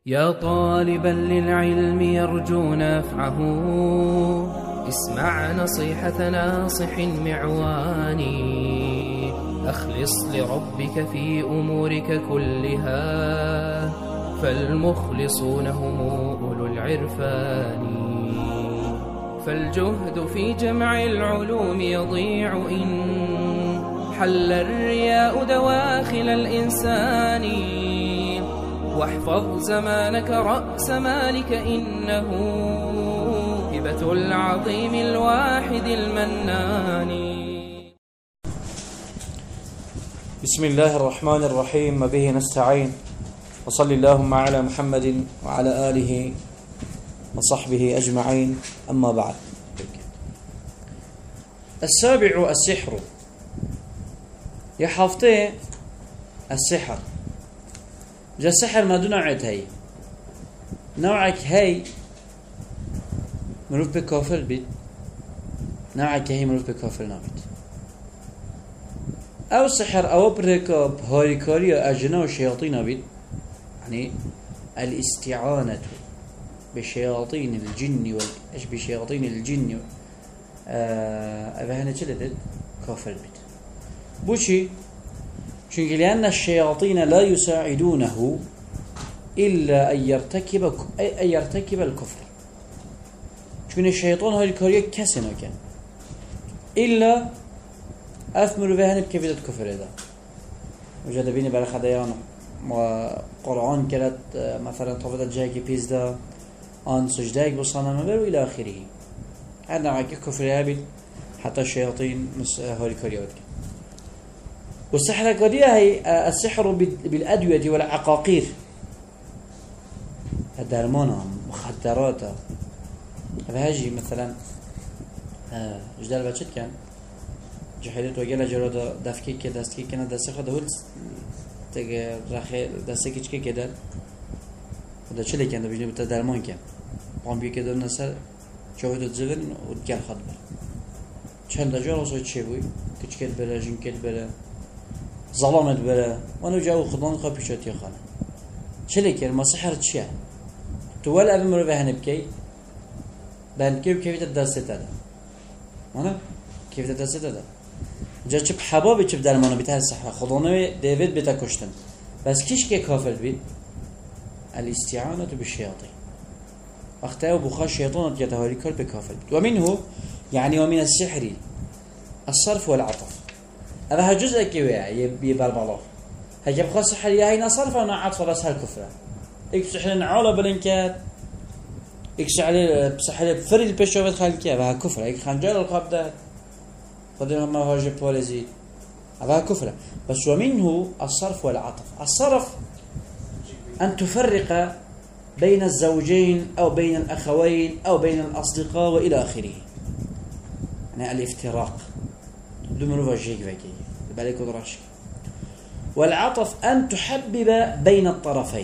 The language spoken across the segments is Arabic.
يا طالبا للعلم يرجو نفعه اسمع نصيحة ناصح معواني أخلص لربك في أمورك كلها فالمخلصون هم أولو العرفان فالجهد في جمع العلوم يضيع إن حل الرياء دواخل الإنسان واحفظ زمانك رأس مالك إنه هبة العظيم الواحد المنان. بسم الله الرحمن الرحيم وبه نستعين وصلى اللهم على محمد وعلى آله وصحبه أجمعين أما بعد. السابع السحر. يحافظه السحر جا سحر ما دون نوعت هاي نوعك هاي مروف بكافر بيت نوعك هاي مروف بكافر نابيت او سحر او بركاب هاريكاري اجنة وشياطين بيت يعني الاستعانة بشياطين الجن ايش بشياطين الجن افهنا تشلدت كافر بيت بوشي çünkü لأن الشياطين لا يساعدونه إلا أن يرتكب الكفر. çünkü الشيطان هاي الكارية كسنا كان إلا أثمر بهن بكفيدة كفر هذا. وجد بيني برا خديان وقرآن كانت مثلا طفلت جاكي بيزدا عن سجداك بصانا مبر وإلى آخره. هذا معك كفر هابل حتى الشياطين هاي الكارية والسحر قدية هي السحر بالأدوية والعقاقير الدرمانة مخدرات فهاجي مثلا جدال بچت كان جحيلت وجلا جراد دفكي كده دستكي كنا دست خد هول تج رخي دستكي چكي كده وده چله كان ده بيجي بتاع درمان كان قام بي كده نسر جوهد الزغن ودجال خد بر چند جار وصل چه بوي كچكت بره جنكت بره ظلمت بره وانا جاو خضان خبيشات يا خاله شلك ما سحر تشيا تول امر بهن بكي بان كيف الدرس هذا انا كيف الدرس هذا جا چپ حباب چپ درمانو بتاع السحر خضانه ديفيد بتا كشتن بس كيش كي كافر بيت الاستعانه بالشياطين اختاو بخا شيطان يتهاري كل بكافر بيت ومنه يعني ومن السحر الصرف والعطف هذا جزء كبير يبال بالله هجيب خاص حريه هي نصرف ونا عطف بس هالكفره يكسحلن عوله بلنكات يكسحل بسحل فريل بشوفت خالكيه وها كفره يك خنجر القبضه قدرهم ما هاجب بوليزي هذا كفره بس ومنه الصرف والعطف. الصرف أن تفرق بين الزوجين أو بين الأخوين أو بين الأصدقاء وإلى آخره يعني الافتراق دمروا وجهك فيكي بالك ودراشك. والعطف أن تحبب بين الطرفين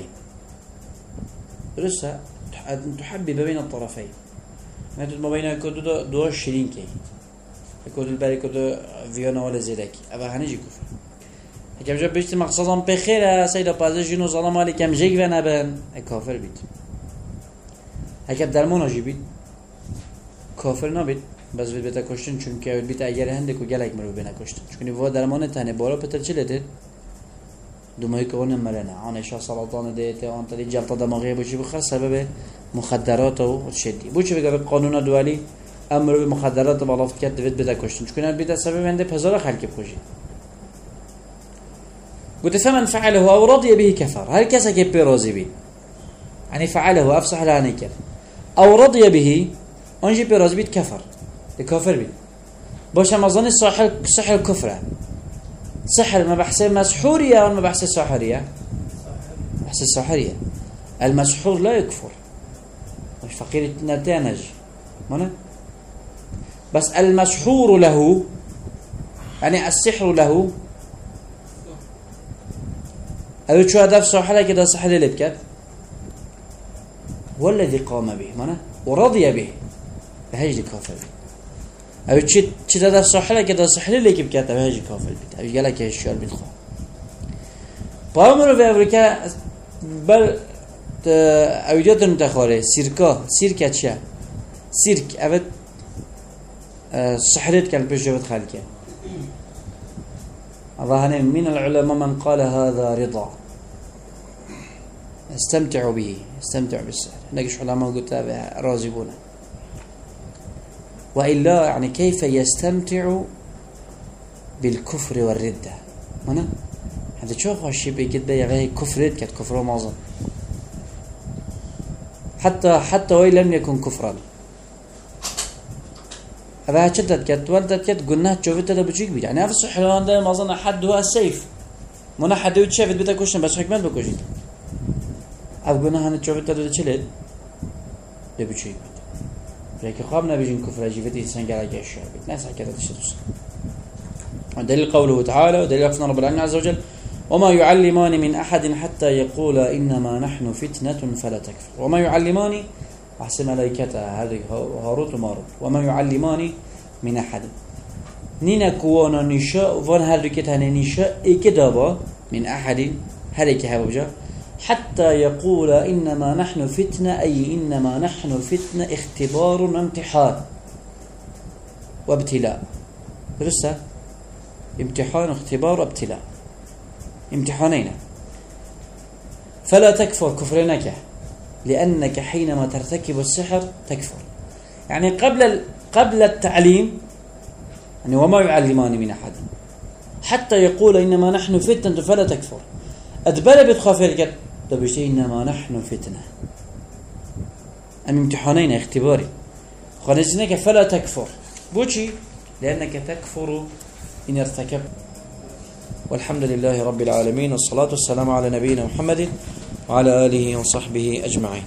رسا أن تحبب بين الطرفين ما تدم بين كده دو شرين كي يكون البالك كده فيانا ولا زيدك أبا هنيجي كفر هكذا جاب بيشت مقصدا بخير سيدا بازجين ظلام عليك كم جيك ونبن كافر بيت هكذا درمان جيبيت كافر نبيت بس بيتا کشتن چون که بيتا اگر هندك وجلك مرو بينا کشتن چون و درمان تنه بالا پتر چلته دومای کون مرنه عانشا سرطان دیته آن تلی جلطه دماغی بچی بخره سبب مخدرات و شدی بوچه بگه قانون دوالی امر به مخدرات بالافت کرد دوید بيتا کشتن چون بيتا سبب هنده هزار خلق بخوشی قلت فمن فعله او رضي به كفر هل كسا كي راضي به يعني فعله افصح لاني كر او رضي به انجي راضي بيت كفر الكافر بي باش مظن سحر كفره سحر ما بحسه مسحوريه ولا ما بحسه ساحريه بحسه ساحريه المسحور لا يكفر مش فقير نتانج مانا بس المسحور له يعني السحر له او شو هدف ساحره كده سحر اللي بكت والذي قام به مانا ورضي به فهيج الكافر بي او چی داد ساحله که داد ساحله لیکی بکرد او هجی کافر بید او گله که هشیار بید خواه پایمون رو به امریکا بل أوجدتن تخاره سيركا تشا سيرك أبد سحرت كالبجوة خالك ظاهر من العلماء من قال هذا رضا استمتعوا به استمتعوا بالسحر نقش علماء قلت راضبون وإلا يعني كيف يستمتع بالكفر والردة هنا هذا تشوف هالشيء بيجد بيا كفرت كت كفر معظم حتى وإن لم يكن كفرا هذا شدت كت ولدت كت قلنا شوفت هذا بتشيك بيد يعني نفس الحلوان ده ما أظن حد هو السيف منا حد يتشافت بدك وشن بس حكمت بكوجيت أقولنا هن شوفت هذا بتشلد ده بتشيك بيد لكن قامنا بيجين كفر جيفتي سنجارة جيش ناس كذا تشتوس ودليل قوله تعالى ودليل أقصنا رب العالمين عز وجل وما يعلمان من أحد حتى يقول إنما نحن فتنة فلا تكفر وما يعلمان أحسن ملائكته هذه هاروت وماروت وما يعلمان من أحد نينا كوانا نشاء فان هالركتها نشاء إكدابا من أحد هذه هبجة حتى يقول إنما نحن فتنة أي إنما نحن فتنة اختبار وامتحان وابتلاء درسة امتحان اختبار وابتلاء امتحانين فلا تكفر كفرنك لأنك حينما ترتكب السحر تكفر يعني قبل التعليم يعني وما يعلمان من أحد حتى يقول إنما نحن فتنة فلا تكفر أدبل بتخافر دبشي إنما نحن فتنة أم امتحانين اختباري خلصناك فلا تكفر بوشي لأنك تكفر إن ارتكب والحمد لله رب العالمين والصلاة والسلام على نبينا محمد وعلى آله وصحبه أجمعين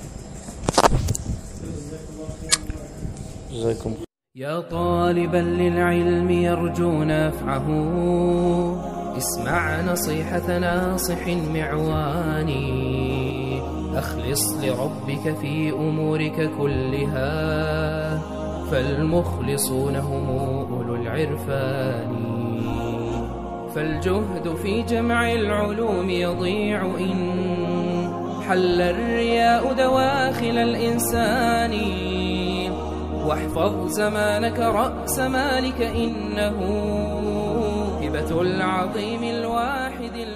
جزاكم يا طالبا للعلم يرجو نفعه اسمع نصيحة ناصح معواني أخلص لربك في أمورك كلها فالمخلصون هم أولو العرفان فالجهد في جمع العلوم يضيع إن حل الرياء دواخل الإنسان واحفظ زمانك رأس مالك إنه هبة العظيم الواحد